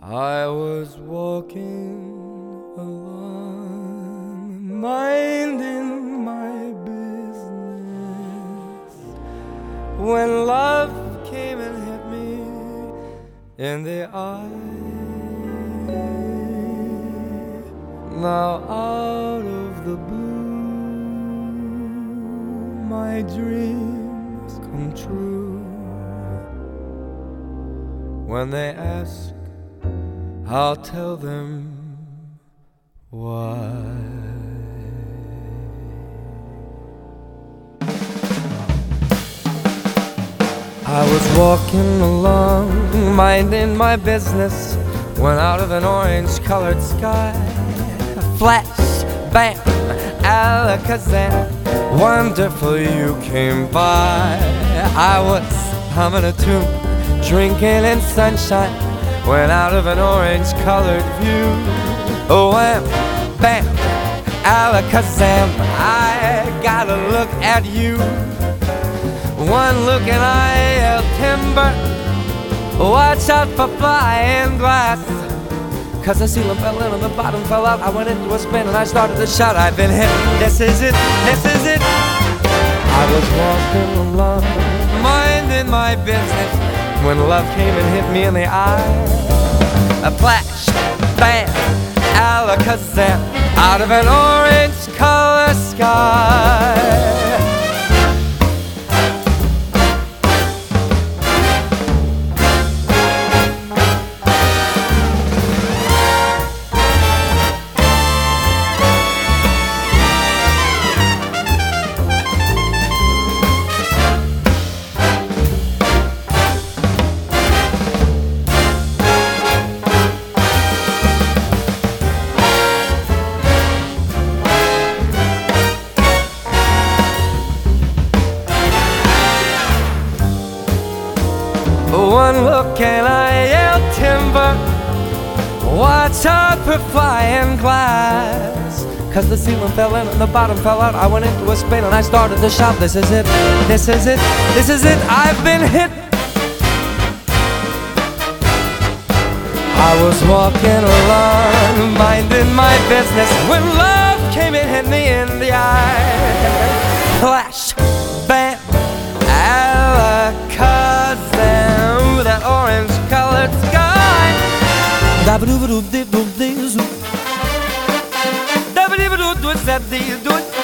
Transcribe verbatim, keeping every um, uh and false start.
I was walking along, minding my business, when love came and hit me in the eye. Now out of the blue, my dreams come true. When they ask, I'll tell them why. I was walking along, minding my business, when out of an orange-colored sky, flash, bam, alakazam, wonderful you came by. I was humming a tune, drinking in sunshine, when out of an orange-colored view, oh, wham, bam, alakazam, I gotta look at you. One look and I yelled timber, watch out for flying glass, 'cause the ceiling fell in and the bottom fell out. I went into a spin and I started to shout, I've been hit, this is it, this is it. I was walking along, minding my business, when love came and hit me in the eye. A flash, bam, alakazam, out of an orange color sky. One look and I yelled timber, watch out for flying glass, 'cause the ceiling fell in and the bottom fell out. I went into a spin and I started to shout, this is it, this is it, this is it, I've been hit. I was walking along, minding my business, when love came and hit me in the eye. Flash, bam, alakazam, that orange-colored sky. Da-ba-doo-ba-doo-dee-doo-dee-zoo. Da-ba-dee-ba-doo-doo-dee-doo-dee.